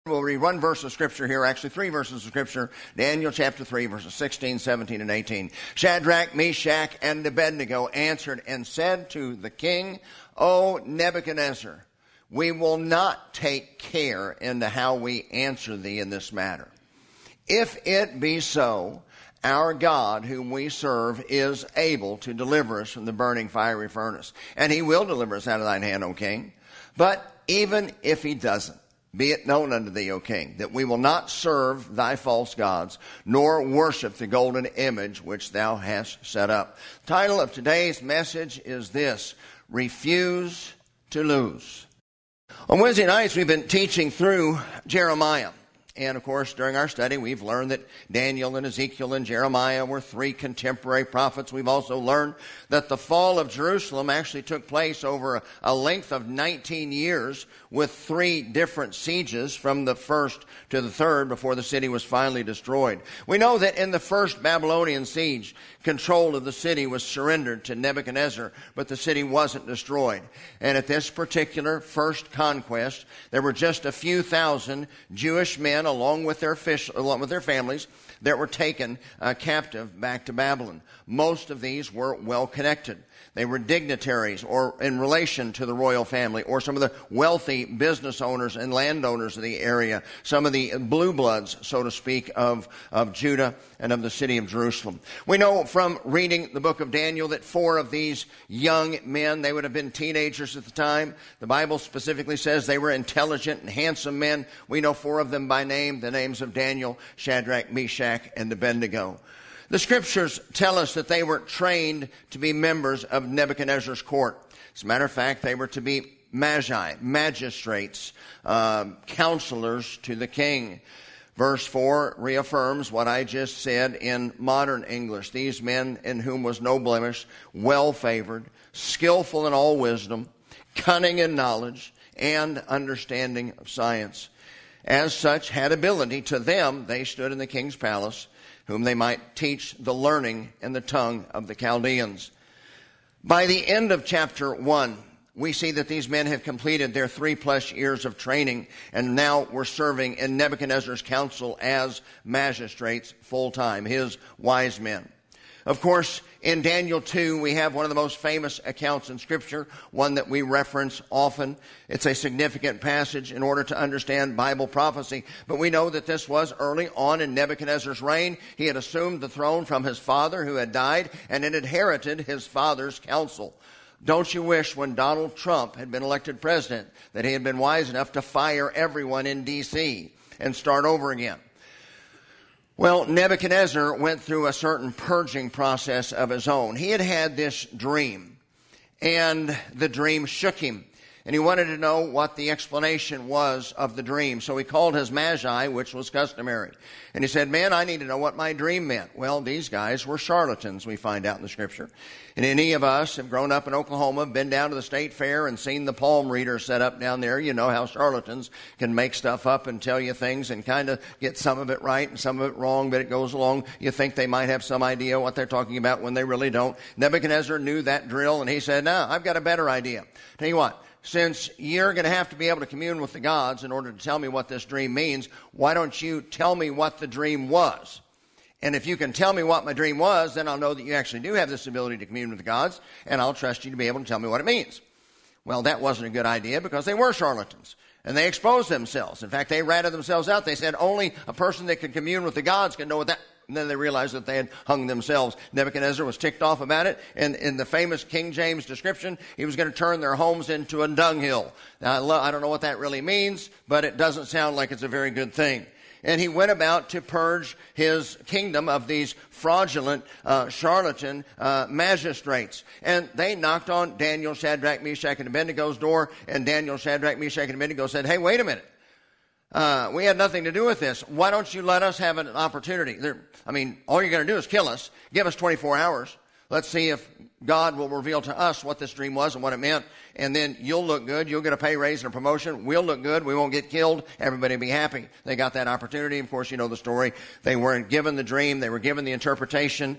We'll read one verse of Scripture here, actually three verses of Scripture. Daniel chapter 3, verses 16, 17, and 18. Shadrach, Meshach, and Abednego answered and said to the king, O Nebuchadnezzar, we will not take care into how we answer thee in this matter. If it be so, our God, whom we serve, is able to deliver us from the burning fiery furnace. And he will deliver us out of thine hand, O king. But even if he doesn't, be it known unto thee, O king, that we will not serve thy false gods, nor worship the golden image which thou hast set up. The title of today's message is this: Refuse to Lose. On Wednesday nights, we've been teaching through Jeremiah. And, of course, during our study, we've learned that Daniel and Ezekiel and Jeremiah were three contemporary prophets. We've also learned that the fall of Jerusalem actually took place over a length of 19 years with three different sieges from the first to the third before the city was finally destroyed. We know that in the first Babylonian siege, control of the city was surrendered to Nebuchadnezzar, but the city wasn't destroyed. And at this particular first conquest, there were just a few thousand Jewish men along with their families that were taken captive back to Babylon. Most of these were well connected. They were dignitaries or in relation to the royal family, or some of the wealthy business owners and landowners of the area, some of the blue bloods, so to speak, of Judah and of the city of Jerusalem. We know from reading the book of Daniel that four of these young men, they would have been teenagers at the time. The Bible specifically says they were intelligent and handsome men. We know four of them by name, the names of Daniel, Shadrach, Meshach, and Abednego. The Scriptures tell us that they were trained to be members of Nebuchadnezzar's court. As a matter of fact, they were to be magi, magistrates, counselors to the king. Verse 4 reaffirms what I just said in modern English. These men in whom was no blemish, well-favored, skillful in all wisdom, cunning in knowledge, and understanding of science. As such, had ability. To them, they stood in the king's palace, whom they might teach the learning and the tongue of the Chaldeans. By the end of chapter 1, we see that these men have completed their 3+ years of training and now were serving in Nebuchadnezzar's council as magistrates full-time, his wise men. Of course, in Daniel 2, we have one of the most famous accounts in Scripture, one that we reference often. It's a significant passage in order to understand Bible prophecy. But we know that this was early on in Nebuchadnezzar's reign. He had assumed the throne from his father who had died and had inherited his father's counsel. Don't you wish when Donald Trump had been elected president that he had been wise enough to fire everyone in D.C. and start over again? Well, Nebuchadnezzar went through a certain purging process of his own. He had had this dream, and the dream shook him. And he wanted to know what the explanation was of the dream. So he called his magi, which was customary. And he said, man, I need to know what my dream meant. Well, these guys were charlatans, we find out in the Scripture. And any of us have grown up in Oklahoma, been down to the state fair and seen the palm reader set up down there. You know how charlatans can make stuff up and tell you things and kind of get some of it right and some of it wrong, but it goes along. You think they might have some idea what they're talking about when they really don't. Nebuchadnezzar knew that drill, and he said, no, I've got a better idea. Tell you what. Since you're going to have to be able to commune with the gods in order to tell me what this dream means, why don't you tell me what the dream was? And if you can tell me what my dream was, then I'll know that you actually do have this ability to commune with the gods, and I'll trust you to be able to tell me what it means. Well, that wasn't a good idea because they were charlatans, and they exposed themselves. In fact, they ratted themselves out. They said only a person that can commune with the gods can know what that. And then they realized that they had hung themselves. Nebuchadnezzar was ticked off about it. And in the famous King James description, he was going to turn their homes into a dunghill. Now, I don't know what that really means, but it doesn't sound like it's a very good thing. And he went about to purge his kingdom of these fraudulent, charlatan magistrates. And they knocked on Daniel, Shadrach, Meshach, and Abednego's door. And Daniel, Shadrach, Meshach, and Abednego said, hey, wait a minute. We had nothing to do with this. Why don't you let us have an opportunity? All you're going to do is kill us. Give us 24 hours. Let's see if God will reveal to us what this dream was and what it meant. And then you'll look good. You'll get a pay raise and a promotion. We'll look good. We won't get killed. Everybody will be happy. They got that opportunity. Of course, you know the story. They weren't given the dream. They were given the interpretation.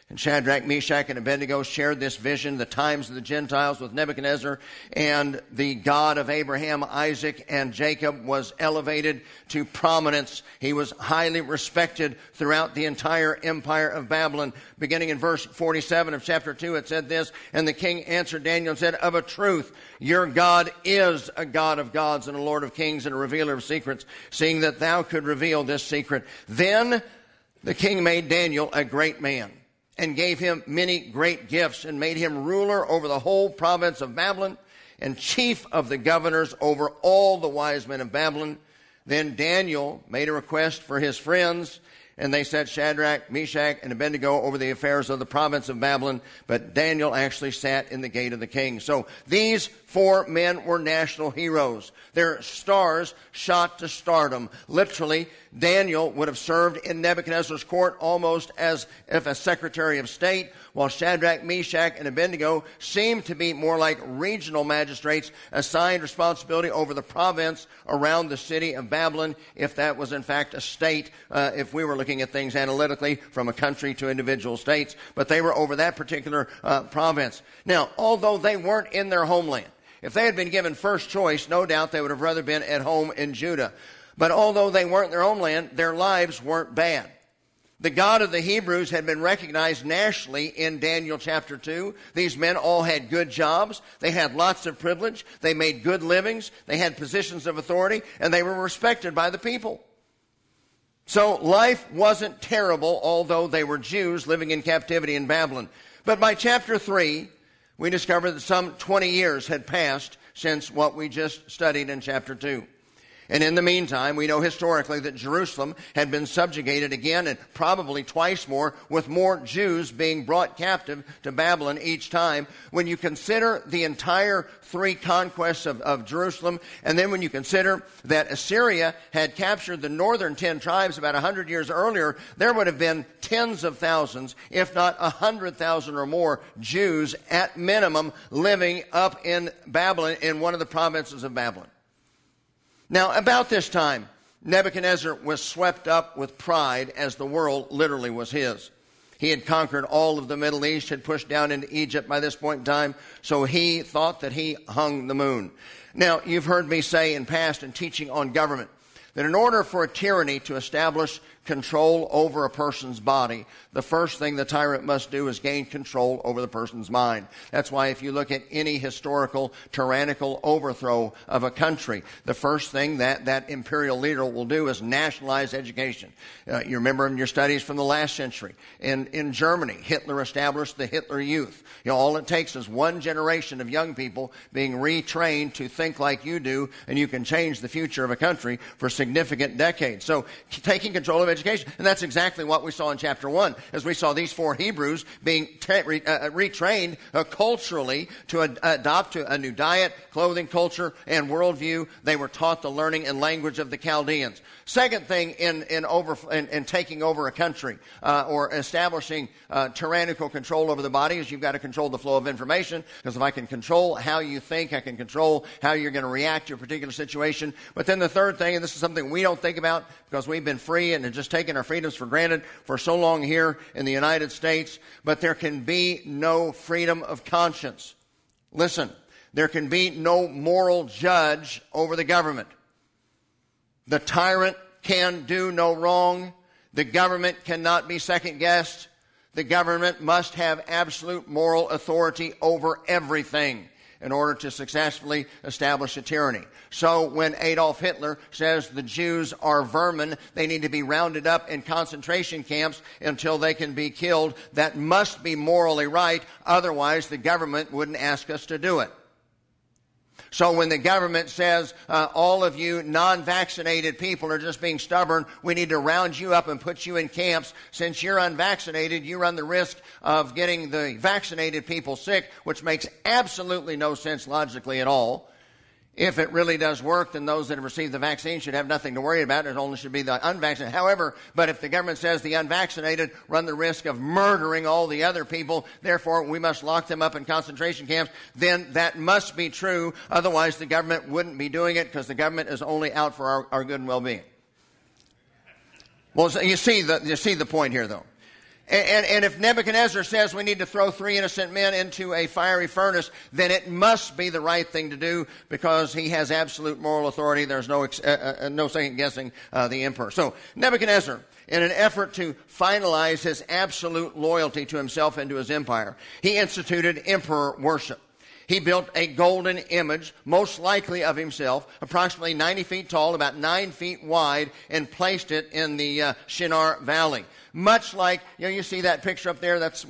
And Shadrach, Meshach, and Abednego shared this vision, the times of the Gentiles, with Nebuchadnezzar, and the God of Abraham, Isaac, and Jacob was elevated to prominence. He was highly respected throughout the entire empire of Babylon. Beginning in verse 47 of chapter 2, it said this, "And the king answered Daniel and said, Of a truth, your God is a God of gods and a Lord of kings and a revealer of secrets, seeing that thou could reveal this secret. Then the king made Daniel a great man, and gave him many great gifts, and made him ruler over the whole province of Babylon, and chief of the governors over all the wise men of Babylon. Then Daniel made a request for his friends, and they set Shadrach, Meshach, and Abednego over the affairs of the province of Babylon, but Daniel actually sat in the gate of the king." So these 4 men were national heroes. Their stars shot to stardom. Literally, Daniel would have served in Nebuchadnezzar's court almost as if a secretary of state, while Shadrach, Meshach, and Abednego seemed to be more like regional magistrates assigned responsibility over the province around the city of Babylon, if that was in fact a state, if we were looking at things analytically from a country to individual states. But they were over that particular province. Now, although they weren't in their homeland, if they had been given first choice, no doubt they would have rather been at home in Judah. But although they weren't in their homeland, their lives weren't bad. The God of the Hebrews had been recognized nationally in Daniel chapter 2. These men all had good jobs. They had lots of privilege. They made good livings. They had positions of authority, and they were respected by the people. So life wasn't terrible, although they were Jews living in captivity in Babylon. But by chapter 3, we discover that some 20 years had passed since what we just studied in chapter 2. And in the meantime, we know historically that Jerusalem had been subjugated again, and probably twice more, with more Jews being brought captive to Babylon each time. When you consider the entire 3 conquests of Jerusalem, and then when you consider that Assyria had captured the northern 10 tribes about 100 years earlier, there would have been tens of thousands, if not 100,000 or more Jews at minimum living up in Babylon, in one of the provinces of Babylon. Now, about this time, Nebuchadnezzar was swept up with pride, as the world literally was his. He had conquered all of the Middle East, had pushed down into Egypt by this point in time, so he thought that he hung the moon. Now, you've heard me say in past in teaching on government that in order for a tyranny to establish control over a person's body, the first thing the tyrant must do is gain control over the person's mind. That's why if you look at any historical tyrannical overthrow of a country, the first thing that imperial leader will do is nationalize education. You remember in your studies from the last century, in Germany, Hitler established the Hitler Youth. All it takes is one generation of young people being retrained to think like you do, and you can change the future of a country for significant decades. So taking control of education. And that's exactly what we saw in chapter 1, as we saw these 4 Hebrews being retrained culturally to adopt a new diet, clothing, culture, and worldview. They were taught the learning and language of the Chaldeans. Second thing in taking over a country or establishing tyrannical control over the body is you've got to control the flow of information, because if I can control how you think, I can control how you're going to react to a particular situation. But then the third thing, and this is something we don't think about because we've been free and have just taken our freedoms for granted for so long here in the United States, but there can be no freedom of conscience. Listen, there can be no moral judge over the government. The tyrant can do no wrong. The government cannot be second-guessed. The government must have absolute moral authority over everything in order to successfully establish a tyranny. So when Adolf Hitler says the Jews are vermin, they need to be rounded up in concentration camps until they can be killed, that must be morally right. Otherwise, the government wouldn't ask us to do it. So when the government says, all of you non-vaccinated people are just being stubborn, we need to round you up and put you in camps. Since you're unvaccinated, you run the risk of getting the vaccinated people sick, which makes absolutely no sense logically at all. If it really does work, then those that have received the vaccine should have nothing to worry about. It only should be the unvaccinated. However, but if the government says the unvaccinated run the risk of murdering all the other people, therefore we must lock them up in concentration camps, then that must be true. Otherwise, the government wouldn't be doing it, because the government is only out for our good and well-being. Well, so you see the point here, though. And if Nebuchadnezzar says we need to throw 3 innocent men into a fiery furnace, then it must be the right thing to do because he has absolute moral authority. There's no second guessing the emperor. So Nebuchadnezzar, in an effort to finalize his absolute loyalty to himself and to his empire, he instituted emperor worship. He built a golden image, most likely of himself, approximately 90 feet tall, about 9 feet wide, and placed it in the Shinar Valley. Much like, you see that picture up there? That's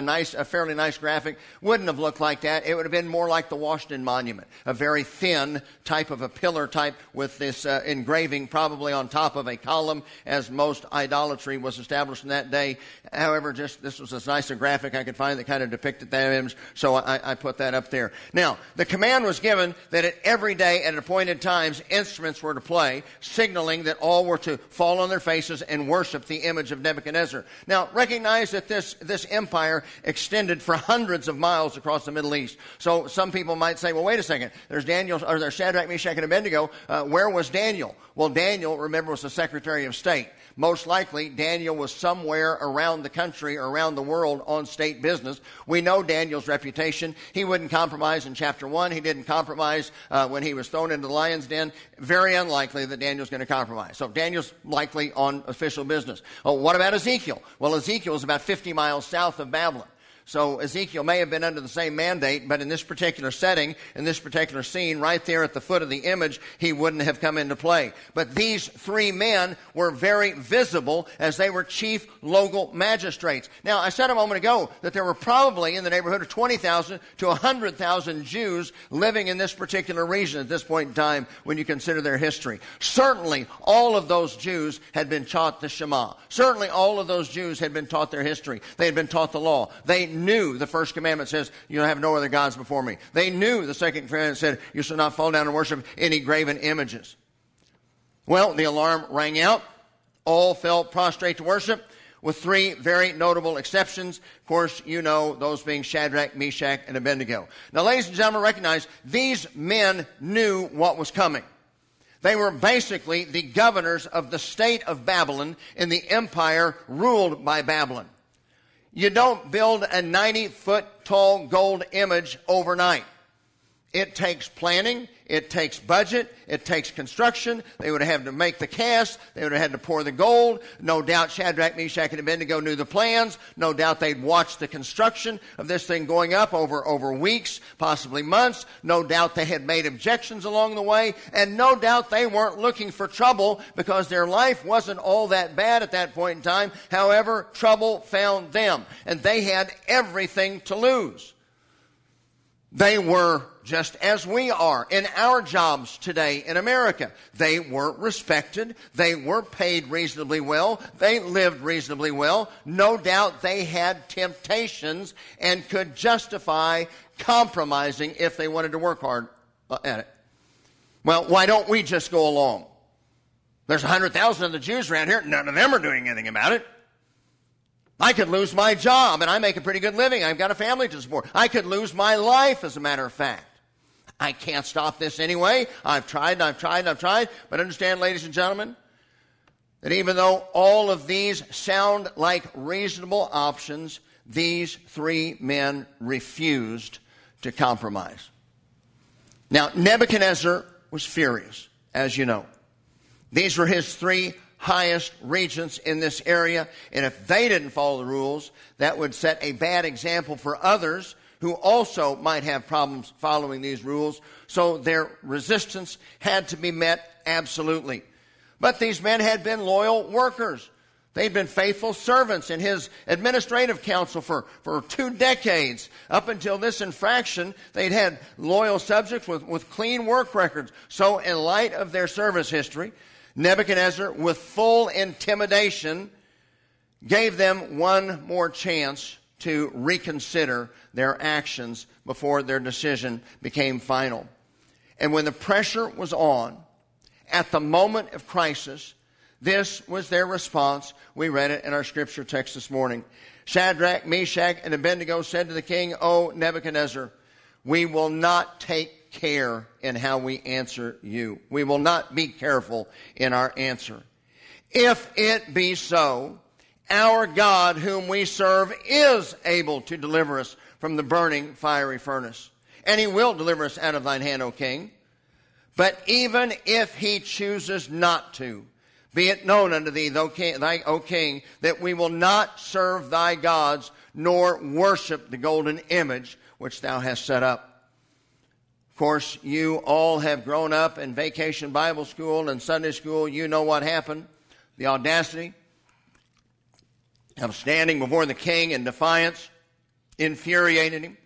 a fairly nice graphic. Wouldn't have looked like that. It would have been more like the Washington Monument, a very thin type of a pillar type with this engraving probably on top of a column, as most idolatry was established in that day. However, this was as nice a graphic I could find that kind of depicted that image, so I put that up there. Now, the command was given that every day at appointed times, instruments were to play, signaling that all were to fall on their faces and worship the image of Nebuchadnezzar. Now, recognize that this empire extended for hundreds of miles across the Middle East. So some people might say, well, wait a second. There's Shadrach, Meshach, and Abednego. Where was Daniel? Well, Daniel, remember, was the Secretary of State. Most likely, Daniel was somewhere around the country, around the world on state business. We know Daniel's reputation. He wouldn't compromise in chapter 1. He didn't compromise when he was thrown into the lion's den. Very unlikely that Daniel's going to compromise. So Daniel's likely on official business. Oh, what about Ezekiel? Well, Ezekiel is about 50 miles south of Babylon. So Ezekiel may have been under the same mandate, but in this particular setting, in this particular scene, right there at the foot of the image, he wouldn't have come into play. But these 3 men were very visible as they were chief local magistrates. Now, I said a moment ago that there were probably in the neighborhood of 20,000 to 100,000 Jews living in this particular region at this point in time when you consider their history. Certainly, all of those Jews had been taught the Shema. Certainly, all of those Jews had been taught their history. They had been taught the law. They knew the first commandment says, you have no other gods before me. They knew the second commandment said, you shall not fall down and worship any graven images. Well, the alarm rang out. All fell prostrate to worship, with 3 very notable exceptions. Of course, you know those being Shadrach, Meshach, and Abednego. Now, ladies and gentlemen, recognize these men knew what was coming. They were basically the governors of the state of Babylon in the empire ruled by Babylon. You don't build a 90-foot tall gold image overnight. It takes planning. It takes budget. It takes construction. They would have had to make the cast. They would have had to pour the gold. No doubt Shadrach, Meshach, and Abednego knew the plans. No doubt they'd watched the construction of this thing going up over weeks, possibly months. No doubt they had made objections along the way. And no doubt they weren't looking for trouble because their life wasn't all that bad at that point in time. However, trouble found them. And they had everything to lose. They were just as we are in our jobs today in America. They were respected. They were paid reasonably well. They lived reasonably well. No doubt they had temptations and could justify compromising if they wanted to work hard at it. Well, why don't we just go along? There's 100,000 of the Jews around here. None of them are doing anything about it. I could lose my job, and I make a pretty good living. I've got a family to support. I could lose my life, as a matter of fact. I can't stop this anyway. I've tried. But understand, ladies and gentlemen, that even though all of these sound like reasonable options, these 3 men refused to compromise. Now, Nebuchadnezzar was furious, as you know. These were his 3 highest regents in this area, and if they didn't follow the rules, that would set a bad example for others who also might have problems following these rules. So their resistance had to be met absolutely. But these men had been loyal workers. They'd been faithful servants in his administrative council for 2 decades. Up until this infraction, they'd had loyal subjects with clean work records. So in light of their service history, Nebuchadnezzar, with full intimidation, gave them one more chance to reconsider their actions before their decision became final. And when the pressure was on, at the moment of crisis, this was their response. We read it in our scripture text this morning. Shadrach, Meshach, and Abednego said to the king, O Nebuchadnezzar, we will not take care in how we answer you. We will not be careful in our answer. If it be so, Our God whom we serve is able to deliver us from the burning fiery furnace. And he will deliver us out of thine hand, O king. But even if he chooses not to, be it known unto thee, O king, that we will not serve thy gods, nor worship the golden image which thou hast set up. Of course, you all have grown up in vacation Bible school and Sunday school. You know what happened. The audacity of standing before the king in defiance infuriated him.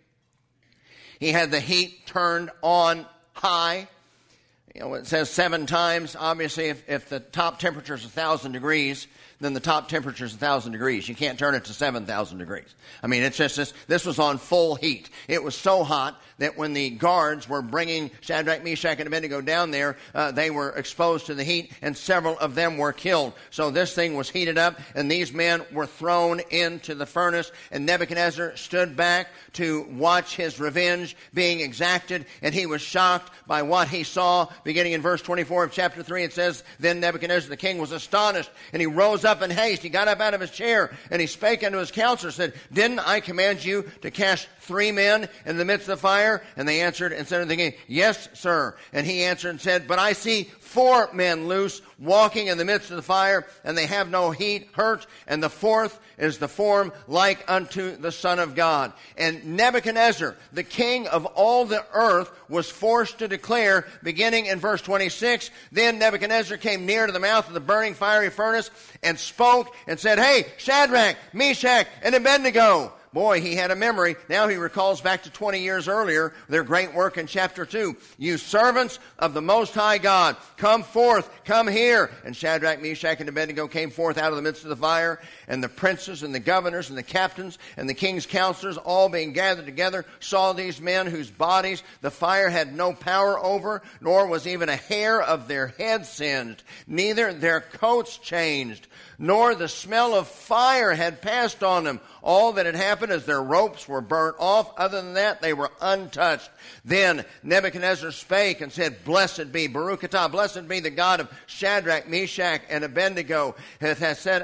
He had the heat turned on high. You know, it says 7 times. Obviously, if the top temperature is 1,000 degrees, then the top temperature is 1,000 degrees. You can't turn it to 7,000 degrees. I mean, it's just this was on full heat. It was so hot that when the guards were bringing Shadrach, Meshach, and Abednego down there, they were exposed to the heat, and several of them were killed. So this thing was heated up, and these men were thrown into the furnace, and Nebuchadnezzar stood back to watch his revenge being exacted, and he was shocked by what he saw. Beginning in verse 24 of chapter 3, it says, Then Nebuchadnezzar the king was astonished, and he rose up in haste. He got up out of his chair, and he spake unto his counselors, said, Didn't I command you to cast 3 men in the midst of the fire? And they answered and said unto the king, Yes, sir. And he answered and said, But I see 4 men loose, walking in the midst of the fire, and they have no hurt, and the 4th is the form like unto the Son of God. And Nebuchadnezzar, the king of all the earth, was forced to declare, beginning in verse 26, Then Nebuchadnezzar came near to the mouth of the burning fiery furnace, and spoke and said, Hey, Shadrach, Meshach, and Abednego. Boy, he had a memory. Now he recalls back to 20 years earlier, their great work in chapter 2. You servants of the Most High God, come forth, come here. And Shadrach, Meshach, and Abednego came forth out of the midst of the fire. And the princes and the governors and the captains and the king's counselors, all being gathered together, saw these men whose bodies the fire had no power over, nor was even a hair of their heads singed, neither their coats changed, nor the smell of fire had passed on them. All that had happened is their ropes were burnt off. Other than that, they were untouched. Then Nebuchadnezzar spake and said, Blessed be, Baruch atah, blessed be the God of Shadrach, Meshach, and Abednego, hath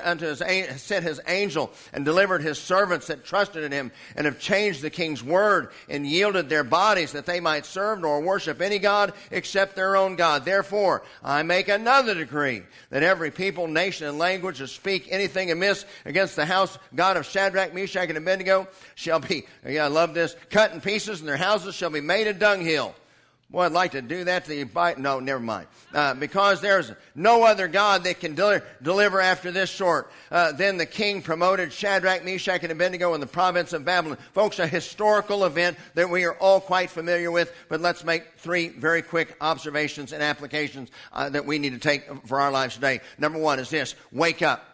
sent his angel and delivered his servants that trusted in him, and have changed the king's word, and yielded their bodies that they might serve nor worship any god except their own God. Therefore, I make another decree, that every people, nation, and language that speak anything amiss against the house God of Shadrach, Meshach, and Abednego shall be, I love this, cut in pieces, and their houses shall be made a dunghill. Boy, I'd like to do that to you. No, never mind. Because there's no other God that can deliver after this sort. Then the king promoted Shadrach, Meshach, and Abednego in the province of Babylon. Folks, a historical event that we are all quite familiar with, but let's make 3 very quick observations and applications that we need to take for our lives today. Number 1 is this: wake up.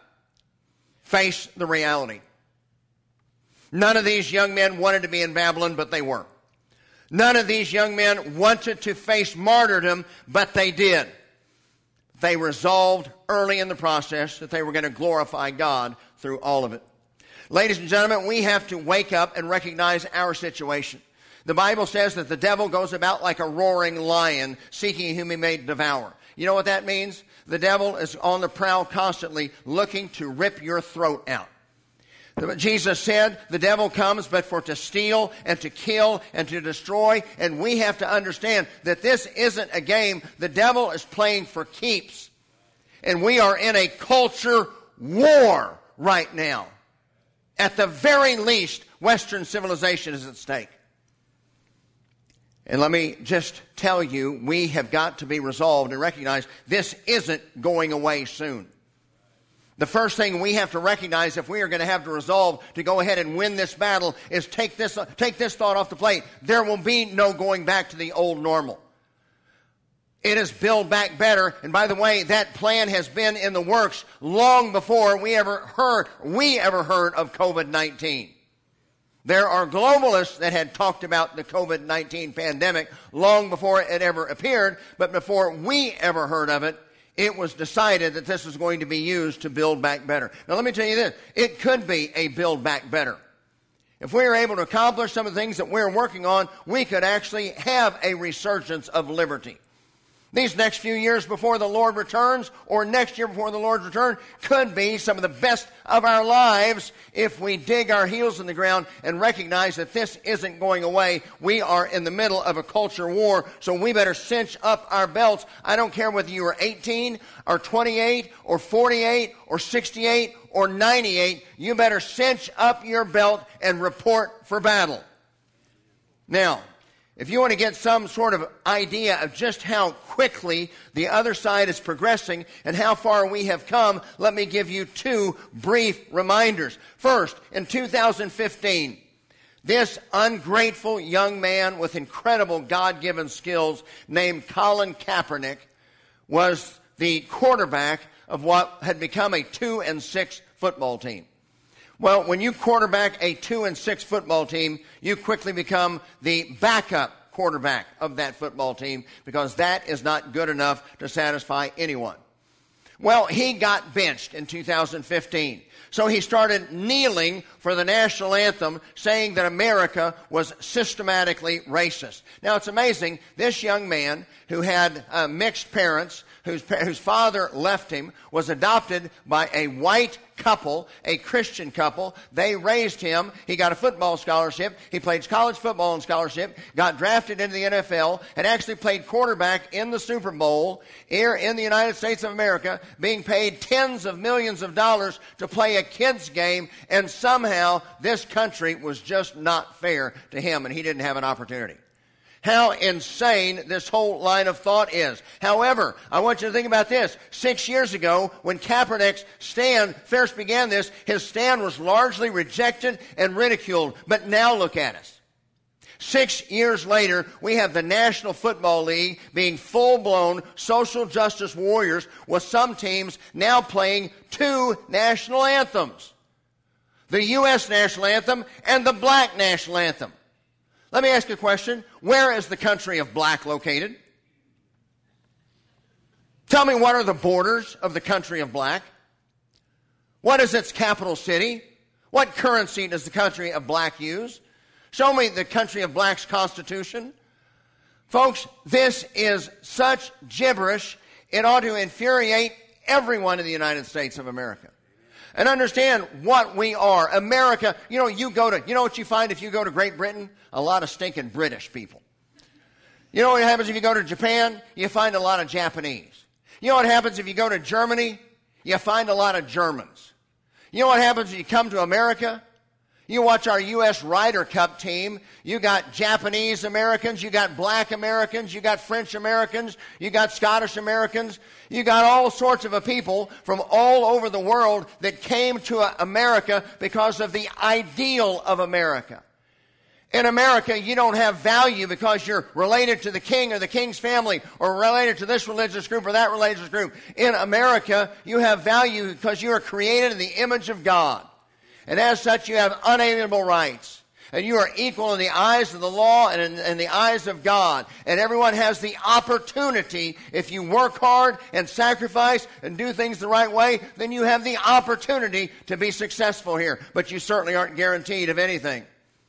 Face the reality. None of these young men wanted to be in Babylon, but they were. None of these young men wanted to face martyrdom, but they did. They resolved early in the process that they were going to glorify God through all of it. Ladies and gentlemen, we have to wake up and recognize our situation. The Bible says that the devil goes about like a roaring lion, seeking whom he may devour. You know what that means? The devil is on the prowl constantly, looking to rip your throat out. Jesus said the devil comes but for to steal and to kill and to destroy. And we have to understand that this isn't a game. The devil is playing for keeps. And we are in a culture war right now. At the very least, Western civilization is at stake. And let me just tell you, we have got to be resolved and recognize this isn't going away soon. The first thing we have to recognize if we are going to have to resolve to go ahead and win this battle is take this thought off the plate. There will be no going back to the old normal. It is build back better. And by the way, that plan has been in the works long before we ever heard of COVID-19. There are globalists that had talked about the COVID-19 pandemic long before it ever appeared, but before we ever heard of it, it was decided that this was going to be used to build back better. Now let me tell you this, it could be a build back better. If we are able to accomplish some of the things that we're working on, we could actually have a resurgence of liberty. These next few years before the Lord returns, or next year before the Lord's return, could be some of the best of our lives if we dig our heels in the ground and recognize that this isn't going away. We are in the middle of a culture war, so we better cinch up our belts. I don't care whether you are 18 or 28 or 48 or 68 or 98. You better cinch up your belt and report for battle. Now, if you want to get some sort of idea of just how quickly the other side is progressing and how far we have come, let me give you two brief reminders. First, in 2015, this ungrateful young man with incredible God-given skills named Colin Kaepernick was the quarterback of what had become a 2-6 football team. Well, when you quarterback a 2-6 football team, you quickly become the backup quarterback of that football team because that is not good enough to satisfy anyone. Well, he got benched in 2015. So he started kneeling for the national anthem, saying that America was systematically racist. Now, it's amazing. This young man who had mixed parents, whose father left him, was adopted by a white couple, a Christian couple. They raised him. He got a football scholarship. He played college football on scholarship, got drafted into the NFL, and actually played quarterback in the Super Bowl here in the United States of America, being paid tens of millions of dollars to play a kids game, and somehow this country was just not fair to him, and he didn't have an opportunity. How insane this whole line of thought is. However, I want you to think about this. 6 years ago, when Kaepernick's stand first began this, his stand was largely rejected and ridiculed. But now look at us. 6 years later, we have the National Football League being full-blown social justice warriors, with some teams now playing two national anthems. The U.S. national anthem and the black national anthem. Let me ask you a question. Where is the country of black located? Tell me, what are the borders of the country of black? What is its capital city? What currency does the country of black use? Show me the country of black's constitution. Folks, this is such gibberish, it ought to infuriate everyone in the United States of America. And understand what we are. America, you know what you find if you go to Great Britain? A lot of stinking British people. You know what happens if you go to Japan? You find a lot of Japanese. You know what happens if you go to Germany? You find a lot of Germans. You know what happens if you come to America? You watch our U.S. Ryder Cup team. You got Japanese Americans, you got black Americans, you got French Americans, you got Scottish Americans. You got all sorts of people from all over the world that came to America because of the ideal of America. In America, you don't have value because you're related to the king or the king's family, or related to this religious group or that religious group. In America, you have value because you are created in the image of God. And as such, you have unalienable rights. And you are equal in the eyes of the law and in the eyes of God. And everyone has the opportunity, if you work hard and sacrifice and do things the right way, then you have the opportunity to be successful here. But you certainly aren't guaranteed of anything.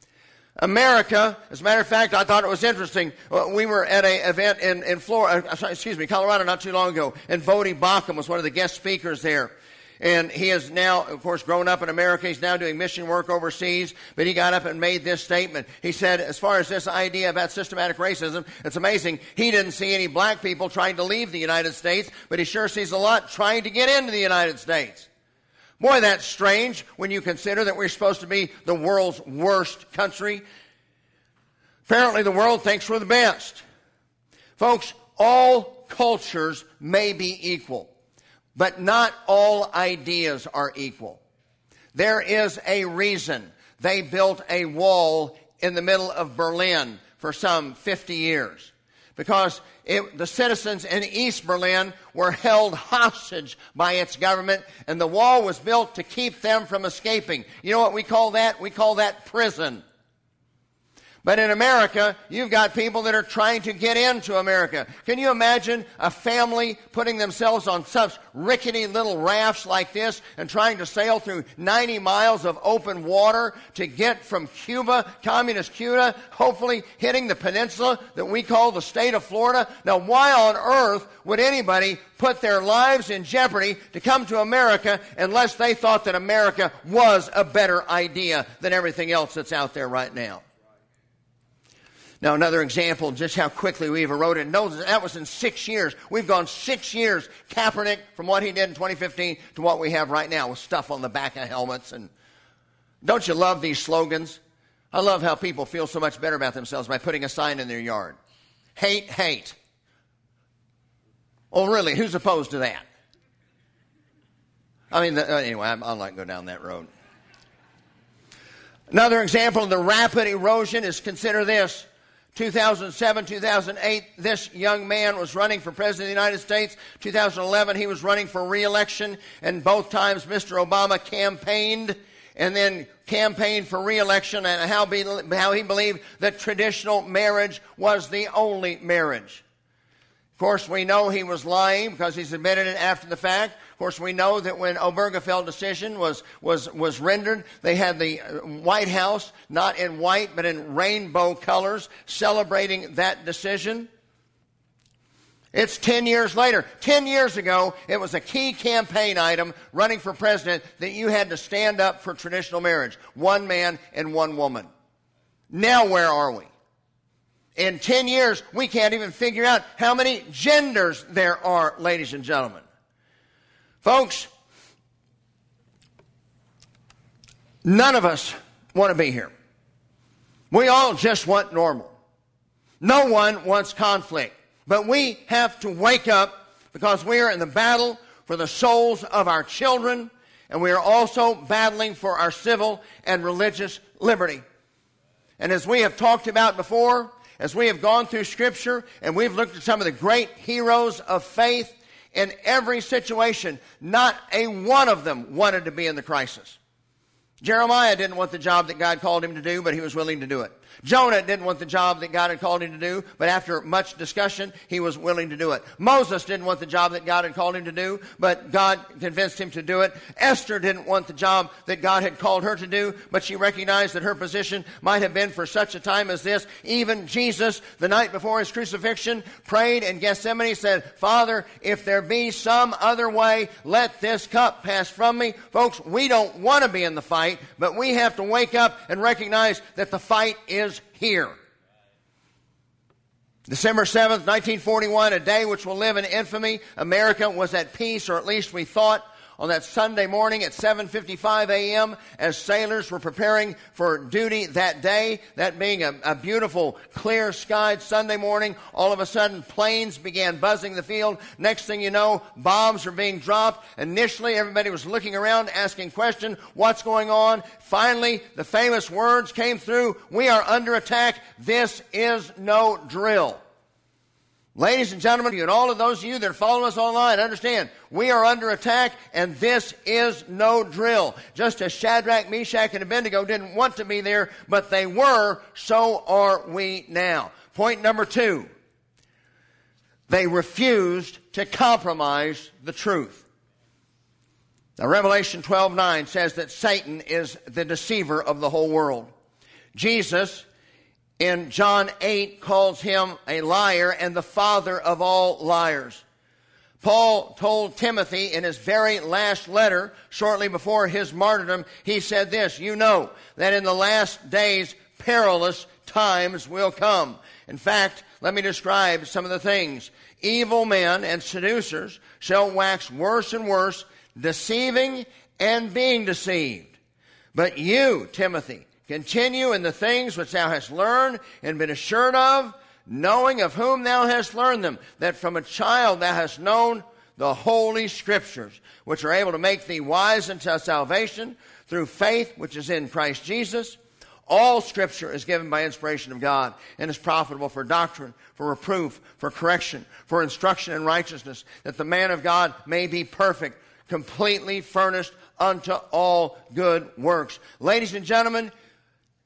America, as a matter of fact, I thought it was interesting. We were at an event in Colorado not too long ago, and Voddie Baucham was one of the guest speakers there. And he has now, of course, grown up in America. He's now doing mission work overseas. But he got up and made this statement. He said, as far as this idea about systematic racism, it's amazing. He didn't see any black people trying to leave the United States, but he sure sees a lot trying to get into the United States. Boy, that's strange when you consider that we're supposed to be the world's worst country. Apparently, the world thinks we're the best. Folks, all cultures may be equal. But not all ideas are equal. There is a reason they built a wall in the middle of Berlin for some 50 years. Because the citizens in East Berlin were held hostage by its government, and the wall was built to keep them from escaping. You know what we call that? We call that prison. But in America, you've got people that are trying to get into America. Can you imagine a family putting themselves on such rickety little rafts like this and trying to sail through 90 miles of open water to get from Cuba, communist Cuba, hopefully hitting the peninsula that we call the state of Florida? Now, why on earth would anybody put their lives in jeopardy to come to America unless they thought that America was a better idea than everything else that's out there right now? Now, another example of just how quickly we've eroded. Notice that was in 6 years. We've gone 6 years, Kaepernick, from what he did in 2015 to what we have right now with stuff on the back of helmets. And don't you love these slogans? I love how people feel so much better about themselves by putting a sign in their yard. Hate, hate. Oh, really? Who's opposed to that? I mean, anyway, I'll not go down that road. Another example of the rapid erosion is, consider this. 2007, 2008, this young man was running for president of the United States. 2011, he was running for re-election, and both times Mr. Obama campaigned and then campaigned for re-election, and how he believed that traditional marriage was the only marriage. Of course, we know he was lying because he's admitted it after the fact. Of course, we know that when Obergefell decision was rendered, they had the White House, not in white, but in rainbow colors, celebrating that decision. It's 10 years later. 10 years ago, it was a key campaign item running for president that you had to stand up for traditional marriage. One man and one woman. Now where are we? In 10 years, we can't even figure out how many genders there are, ladies and gentlemen. Folks, none of us want to be here. We all just want normal. No one wants conflict. But we have to wake up because we are in the battle for the souls of our children, and we are also battling for our civil and religious liberty. And as we have talked about before, as we have gone through Scripture and we've looked at some of the great heroes of faith, in every situation, not a one of them wanted to be in the crisis. Jeremiah didn't want the job that God called him to do, but he was willing to do it. Jonah didn't want the job that God had called him to do, but after much discussion, he was willing to do it. Moses didn't want the job that God had called him to do, but God convinced him to do it. Esther didn't want the job that God had called her to do, but she recognized that her position might have been for such a time as this. Even Jesus, the night before his crucifixion, prayed in Gethsemane, said, Father, if there be some other way, let this cup pass from me. Folks, we don't want to be in the fight, but we have to wake up and recognize that the fight is here. December 7th, 1941, a day which will live in infamy. America was at peace, or at least we thought, on that Sunday morning at 7:55 a.m. as sailors were preparing for duty that day. That being a beautiful, clear-skied Sunday morning, all of a sudden planes began buzzing the field. Next thing you know, bombs are being dropped. Initially, everybody was looking around, asking questions, what's going on? Finally, the famous words came through, we are under attack. This is no drill. Ladies and gentlemen, and all of those of you that are following us online, understand, we are under attack, and this is no drill. Just as Shadrach, Meshach, and Abednego didn't want to be there, but they were, so are we now. Point number 2, they refused to compromise the truth. Now, Revelation 12:9 says that Satan is the deceiver of the whole world. Jesus, in John 8, calls him a liar and the father of all liars. Paul told Timothy in his very last letter, shortly before his martyrdom, he said this, you know that in the last days perilous times will come. In fact, let me describe some of the things. Evil men and seducers shall wax worse and worse, deceiving and being deceived. But you, Timothy, continue in the things which thou hast learned and been assured of, knowing of whom thou hast learned them, that from a child thou hast known the holy Scriptures, which are able to make thee wise unto salvation through faith which is in Christ Jesus. All Scripture is given by inspiration of God and is profitable for doctrine, for reproof, for correction, for instruction in righteousness, that the man of God may be perfect, completely furnished unto all good works. Ladies and gentlemen,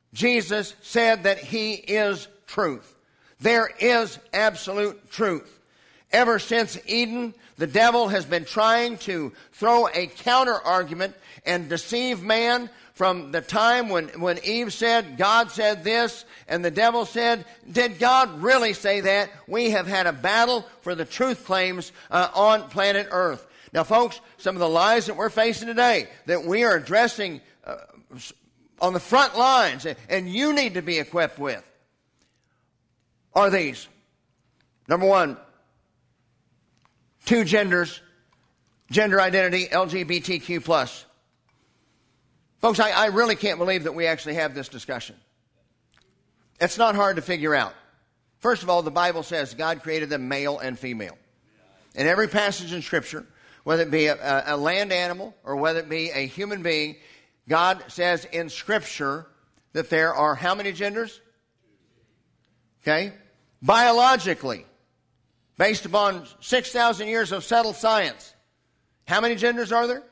Jesus said that He is truth. There is absolute truth. Ever since Eden, the devil has been trying to throw a counter-argument and deceive man from the time when Eve said, God said this, and the devil said, did God really say that? We have had a battle for the truth claims on planet Earth. Now, folks, some of the lies that we're facing today, that we are addressing on the front lines, and you need to be equipped with, are these. Number one, two genders, gender identity, LGBTQ+. Folks, I really can't believe that we actually have this discussion. It's not hard to figure out. First of all, the Bible says God created them male and female. In every passage in Scripture, whether it be a land animal or whether it be a human being, God says in Scripture that there are how many genders? Okay? Biologically, based upon 6,000 years of settled science, how many genders are there?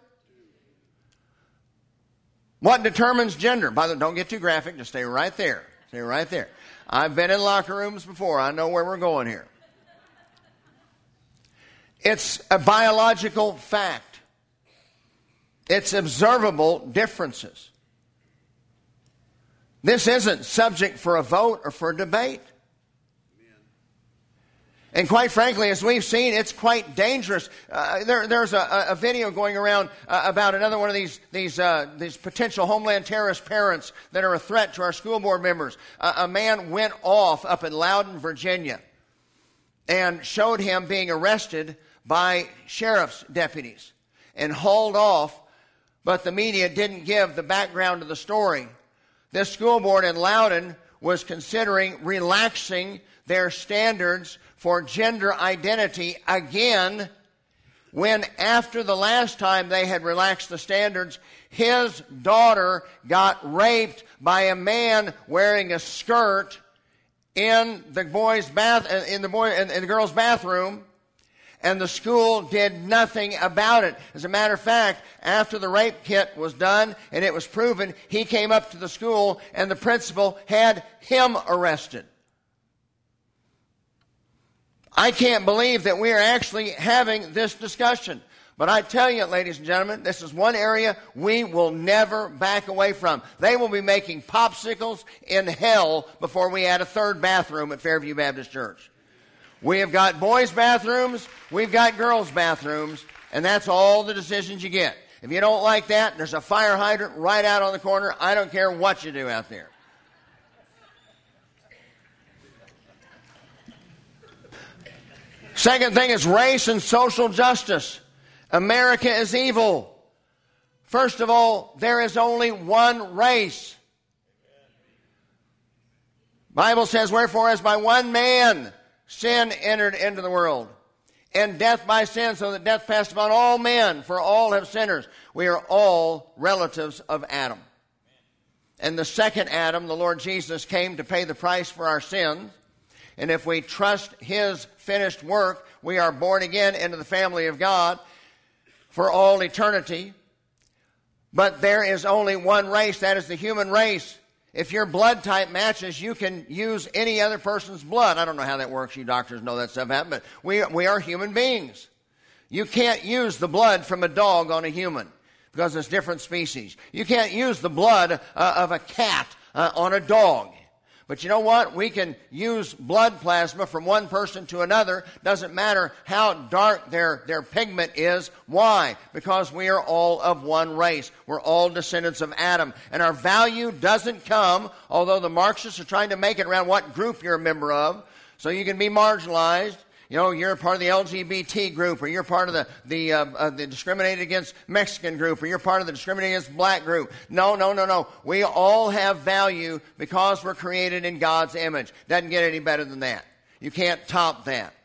What determines gender? By the way, don't get too graphic. Just stay right there. Stay right there. I've been in locker rooms before. I know where we're going here. It's a biological fact. It's observable differences. This isn't subject for a vote or for a debate. And quite frankly, as we've seen, it's quite dangerous. There's a video going around about another one of these potential homeland terrorist parents that are a threat to our school board members. A man went off up in Loudon, Virginia, and showed him being arrested by sheriff's deputies and hauled off, but the media didn't give the background to the story. This school board in Loudon was considering relaxing their standards for gender identity again, when after the last time they had relaxed the standards, his daughter got raped by a man wearing a skirt in the girl's bathroom, and the school did nothing about it. As a matter of fact, after the rape kit was done and it was proven, he came up to the school and the principal had him arrested. I can't believe that we are actually having this discussion. But I tell you, ladies and gentlemen, this is one area we will never back away from. They will be making popsicles in hell before we add a third bathroom at Fairview Baptist Church. We have got boys' bathrooms, we've got girls' bathrooms, and that's all the decisions you get. If you don't like that, there's a fire hydrant right out on the corner. I don't care what you do out there. Second thing is race and social justice. America is evil. First of all, there is only one race. Bible says, wherefore as by one man sin entered into the world, and death by sin, so that death passed upon all men, for all have sinners. We are all relatives of Adam. And the second Adam, the Lord Jesus, came to pay the price for our sins. And if we trust His finished work, we are born again into the family of God for all eternity. But there is only one race, that is the human race. If your blood type matches, you can use any other person's blood. I don't know how that works. You doctors know that stuff happens, but we are human beings. You can't use the blood from a dog on a human because it's different species. You can't use the blood of a cat on a dog. But you know what? We can use blood plasma from one person to another. Doesn't matter how dark their pigment is. Why? Because we are all of one race. We're all descendants of Adam. And our value doesn't come, although the Marxists are trying to make it around what group you're a member of, so you can be marginalized. You know, you're part of the LGBT group, or you're part of the discriminated against Mexican group, or you're part of the discriminated against black group. No. We all have value because we're created in God's image. Doesn't get any better than that. You can't top that.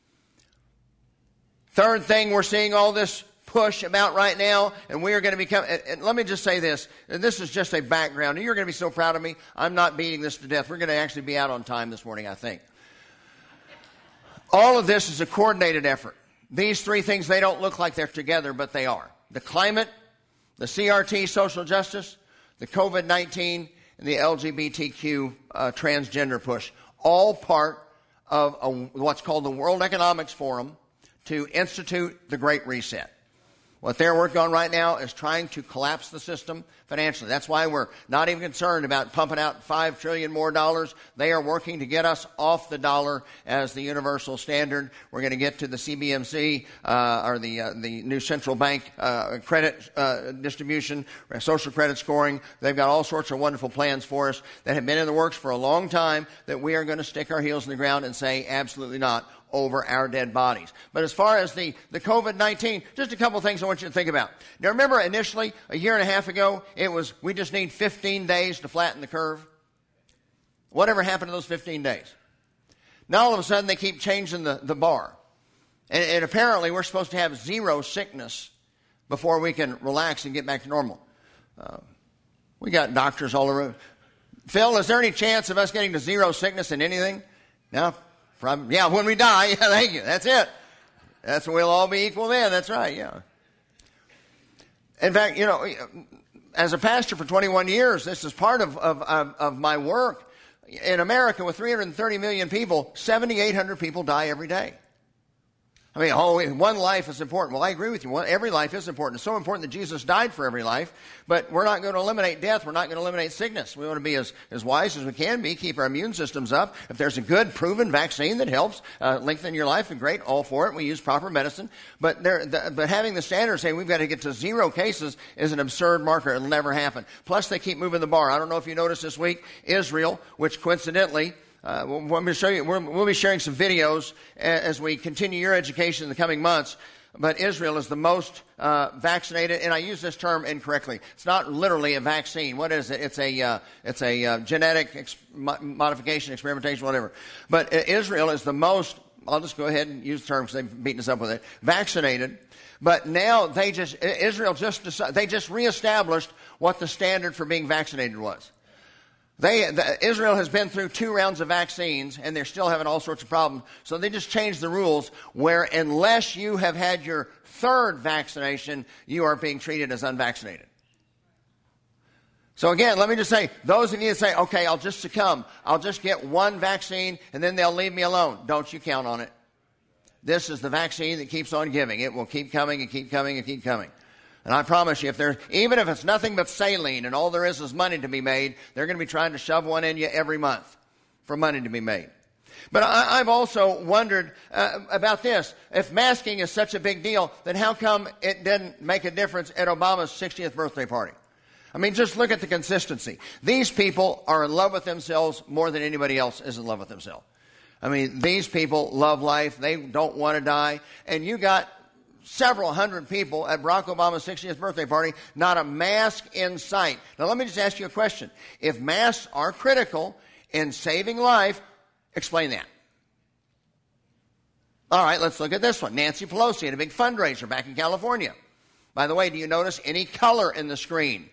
Third thing we're seeing all this push about right now, and we are going to become, and let me just say this, and this is just a background, and you're going to be so proud of me. I'm not beating this to death. We're going to actually be out on time this morning, I think. All of this is a coordinated effort. These three things, they don't look like they're together, but they are. The climate, the CRT, social justice, the COVID-19, and the LGBTQ transgender push, all part of what's called the World Economics Forum to institute the Great Reset. What they're working on right now is trying to collapse the system financially. That's why we're not even concerned about pumping out $5 trillion more dollars. They are working to get us off the dollar as the universal standard. We're going to get to the CBMC, or the new central bank credit distribution, social credit scoring. They've got all sorts of wonderful plans for us that have been in the works for a long time that we are going to stick our heels in the ground and say absolutely not over our dead bodies. But as far as the COVID-19, just a couple of things I want you to think about. Now remember initially, a year and a half ago, it was we just need 15 days to flatten the curve. Whatever happened to those 15 days? Now all of a sudden they keep changing the bar. And apparently we're supposed to have zero sickness before we can relax and get back to normal. We got doctors all around. Phil, is there any chance of us getting to zero sickness in anything? No. Yeah, when we die, yeah, thank you. That's it. That's when we'll all be equal then. That's right, yeah. In fact, you know, as a pastor for 21 years, this is part of my work. In America, with 330 million people, 7,800 people die every day. I mean, one life is important. Well, I agree with you. Every life is important. It's so important that Jesus died for every life. But we're not going to eliminate death. We're not going to eliminate sickness. We want to be as wise as we can be, keep our immune systems up. If there's a good, proven vaccine that helps lengthen your life, and great, all for it. We use proper medicine. But having the standard saying we've got to get to zero cases is an absurd marker. It'll never happen. Plus, they keep moving the bar. I don't know if you noticed this week, Israel, which coincidentally, we'll be sharing some videos as we continue your education in the coming months. But Israel is the most vaccinated, and I use this term incorrectly. It's not literally a vaccine. What is it? It's a genetic modification, experimentation, whatever. But Israel is the most. I'll just go ahead and use the term because they've beaten us up with it. Vaccinated. But now Israel just reestablished what the standard for being vaccinated was. Israel has been through 2 rounds of vaccines, and they're still having all sorts of problems. So they just changed the rules where unless you have had your 3rd vaccination, you are being treated as unvaccinated. So again, let me just say, those of you that say, okay, I'll just succumb. I'll just get 1 vaccine, and then they'll leave me alone. Don't you count on it. This is the vaccine that keeps on giving. It will keep coming and keep coming and keep coming. And I promise you, even if it's nothing but saline and all there is money to be made, they're going to be trying to shove one in you every month for money to be made. But I've also wondered about this. If masking is such a big deal, then how come it didn't make a difference at Obama's 60th birthday party? I mean, just look at the consistency. These people are in love with themselves more than anybody else is in love with themselves. I mean, these people love life. They don't want to die. And you got several hundred people at Barack Obama's 60th birthday party, not a mask in sight. Now, let me just ask you a question. If masks are critical in saving life, explain that. All right, let's look at this one. Nancy Pelosi had a big fundraiser back in California. By the way, do you notice any color in the screen?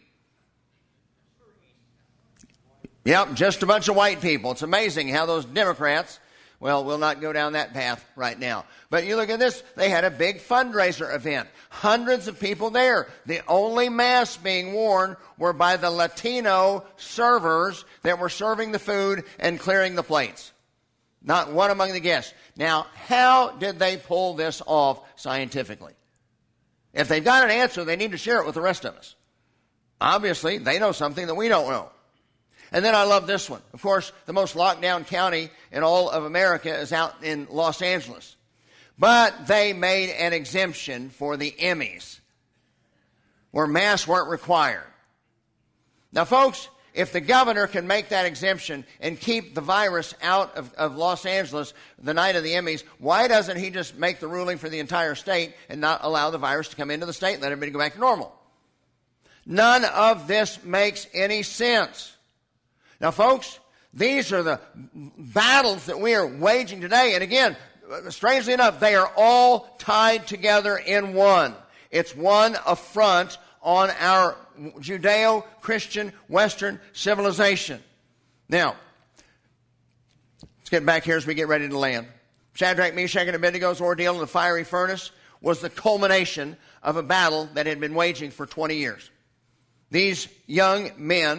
Yep, just a bunch of white people. It's amazing how those Democrats, well, we'll not go down that path right now. But you look at this, they had a big fundraiser event. Hundreds of people there. The only masks being worn were by the Latino servers that were serving the food and clearing the plates. Not one among the guests. Now, how did they pull this off scientifically? If they've got an answer, they need to share it with the rest of us. Obviously, they know something that we don't know. And then I love this one. Of course, the most locked down county in all of America is out in Los Angeles. But they made an exemption for the Emmys, where masks weren't required. Now, folks, if the governor can make that exemption and keep the virus out of Los Angeles the night of the Emmys, why doesn't he just make the ruling for the entire state and not allow the virus to come into the state and let everybody go back to normal? None of this makes any sense. Now, folks, these are the battles that we are waging today. And again, strangely enough, they are all tied together in one. It's one affront on our Judeo-Christian Western civilization. Now, let's get back here as we get ready to land. Shadrach, Meshach, and Abednego's ordeal in the fiery furnace was the culmination of a battle that had been waging for 20 years. These young men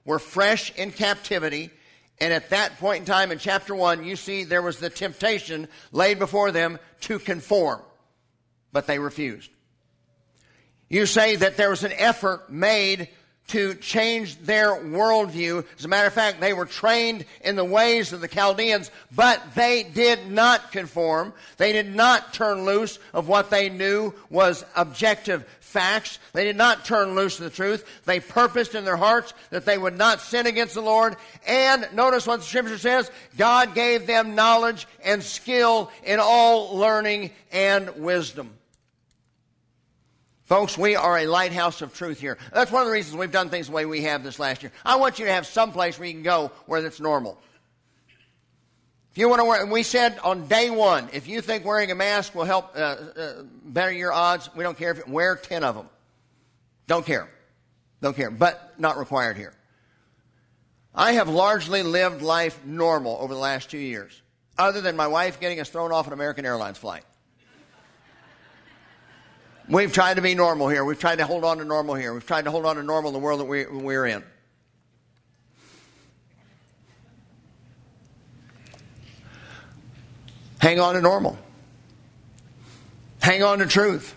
were fresh in captivity. And at that point in time in chapter 1, you see there was the temptation laid before them to conform. But they refused. You say that there was an effort made to change their worldview. As a matter of fact, they were trained in the ways of the Chaldeans, but they did not conform. They did not turn loose of what they knew was objective facts. They did not turn loose of the truth. They purposed in their hearts that they would not sin against the Lord. And notice what the Scripture says, God gave them knowledge and skill in all learning and wisdom. Folks, we are a lighthouse of truth here. That's one of the reasons we've done things the way we have this last year. I want you to have some place where you can go where it's normal. If you want to wear, and we said on day 1, if you think wearing a mask will help better your odds, we don't care if you wear 10 of them. Don't care. Don't care, but not required here. I have largely lived life normal over the last 2 years, other than my wife getting us thrown off an American Airlines flight. We've tried to be normal here. We've tried to hold on to normal here. We've tried to hold on to normal in the world that we're in. Hang on to normal. Hang on to truth.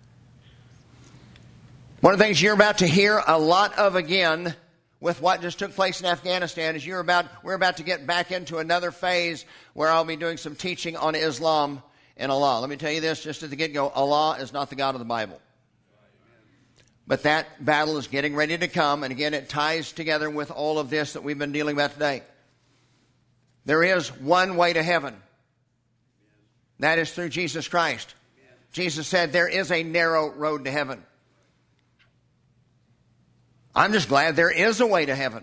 One of the things you're about to hear a lot of again with what just took place in Afghanistan is we're about to get back into another phase where I'll be doing some teaching on Islam and Allah. Let me tell you this, just at the get-go, Allah is not the God of the Bible. But that battle is getting ready to come, and again, it ties together with all of this that we've been dealing about today. There is one way to heaven. That is through Jesus Christ. Jesus said there is a narrow road to heaven. I'm just glad there is a way to heaven.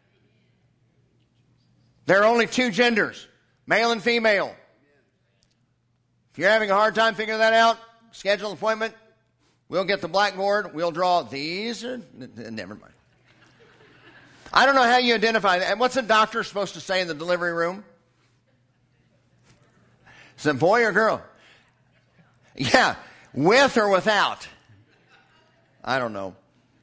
There are only 2 genders, male and female. If you're having a hard time figuring that out, schedule an appointment. We'll get the blackboard. We'll draw these. Never mind. I don't know how you identify that. What's a doctor supposed to say in the delivery room? Is it boy or girl? Yeah, with or without? I don't know.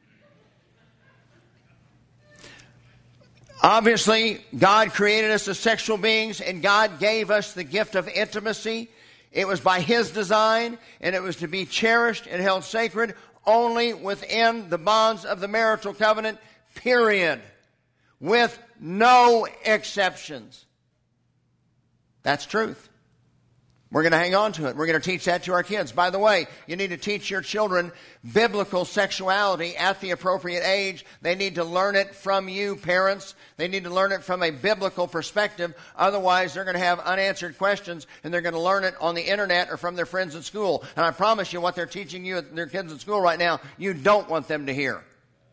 Obviously, God created us as sexual beings, and God gave us the gift of intimacy. It was by His design, and it was to be cherished and held sacred only within the bonds of the marital covenant, period. With no exceptions. That's truth. We're going to hang on to it. We're going to teach that to our kids. By the way, you need to teach your children biblical sexuality at the appropriate age. They need to learn it from you, parents. They need to learn it from a biblical perspective. Otherwise, they're going to have unanswered questions, and they're going to learn it on the internet or from their friends at school. And I promise you, what they're teaching you, their kids at school right now, you don't want them to hear.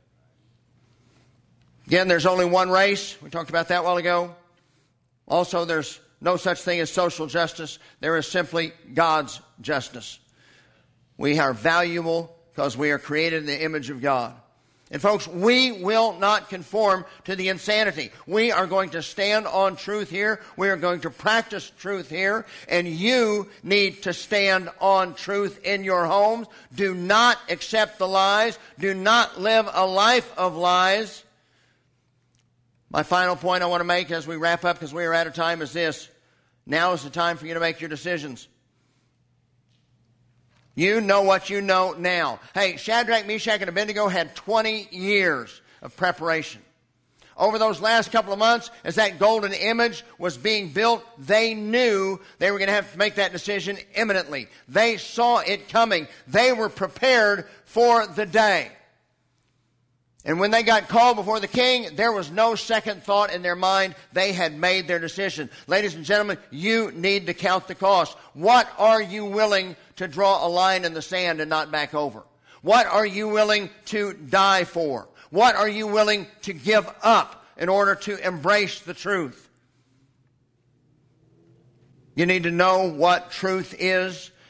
Again, there's only one race. We talked about that a while ago. Also, there's no such thing as social justice. There is simply God's justice. We are valuable because we are created in the image of God. And folks, we will not conform to the insanity. We are going to stand on truth here. We are going to practice truth here. And you need to stand on truth in your homes. Do not accept the lies. Do not live a life of lies. My final point I want to make as we wrap up, because we are out of time, is this. Now is the time for you to make your decisions. You know what you know now. Hey, Shadrach, Meshach, and Abednego had 20 years of preparation. Over those last couple of months, as that golden image was being built, they knew they were going to have to make that decision imminently. They saw it coming. They were prepared for the day. And when they got called before the king, there was no second thought in their mind. They had made their decision. Ladies and gentlemen, you need to count the cost. What are you willing to draw a line in the sand and not back over? What are you willing to die for? What are you willing to give up in order to embrace the truth? You need to know what truth is.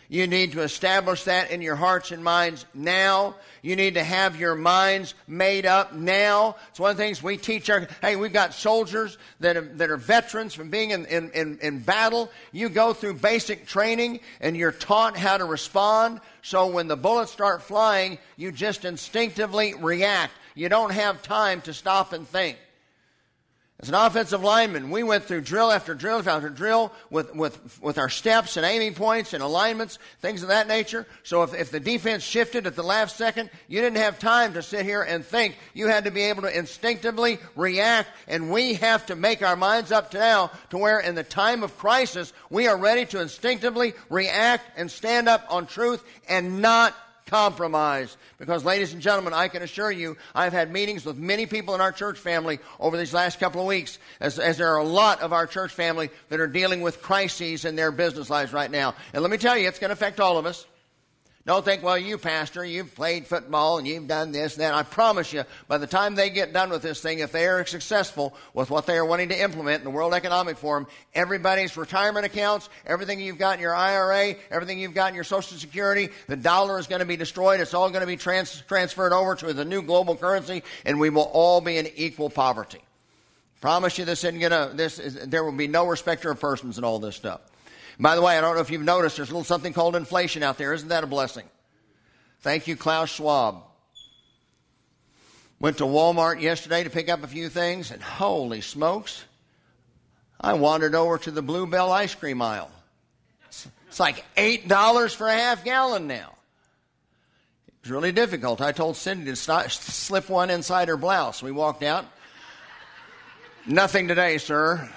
You need to establish that in your hearts and minds now. You need to have your minds made up now. It's one of the things we teach we've got soldiers that are veterans from being in battle. You go through basic training and you're taught how to respond. So when the bullets start flying, you just instinctively react. You don't have time to stop and think. As an offensive lineman, we went through drill after drill after drill with our steps and aiming points and alignments, things of that nature. So if the defense shifted at the last second, you didn't have time to sit here and think. You had to be able to instinctively react, and we have to make our minds up to now to where in the time of crisis, we are ready to instinctively react and stand up on truth and not compromise. Because, ladies and gentlemen, I can assure you, I've had meetings with many people in our church family over these last couple of weeks, as there are a lot of our church family that are dealing with crises in their business lives right now. And let me tell you, it's going to affect all of us. Don't think, well, you, pastor, you've played football and you've done this and that. I promise you, by the time they get done with this thing, if they are successful with what they are wanting to implement in the World Economic Forum, everybody's retirement accounts, everything you've got in your IRA, everything you've got in your Social Security, the dollar is going to be destroyed. It's all going to be transferred over to the new global currency, and we will all be in equal poverty. Promise you, there will be no respecter of persons in all this stuff. By the way, I don't know if you've noticed, there's a little something called inflation out there. Isn't that a blessing? Thank you, Klaus Schwab. Went to Walmart yesterday to pick up a few things, and holy smokes, I wandered over to the Bluebell ice cream aisle. It's like $8 for a half gallon now. It was really difficult. I told Cindy to slip one inside her blouse. We walked out. Nothing today, sir.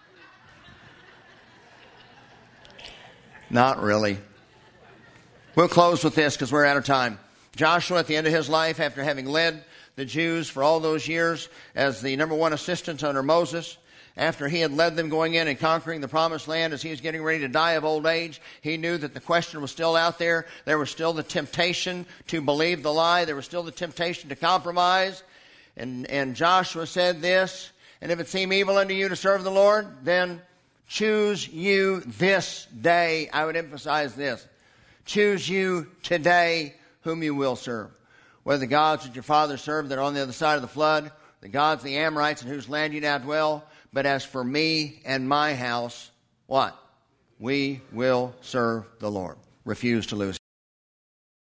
Not really. We'll close with this because we're out of time. Joshua, at the end of his life, after having led the Jews for all those years as the number one assistant under Moses, after he had led them going in and conquering the promised land, as he was getting ready to die of old age, he knew that the question was still out there. There was still the temptation to believe the lie. There was still the temptation to compromise. And Joshua said this, and if it seem evil unto you to serve the Lord, then choose you this day. I would emphasize this. Choose you today whom you will serve. Whether the gods that your fathers served that are on the other side of the flood, the gods of the Amorites in whose land you now dwell. But as for me and my house, what? We will serve the Lord. Refuse to lose him.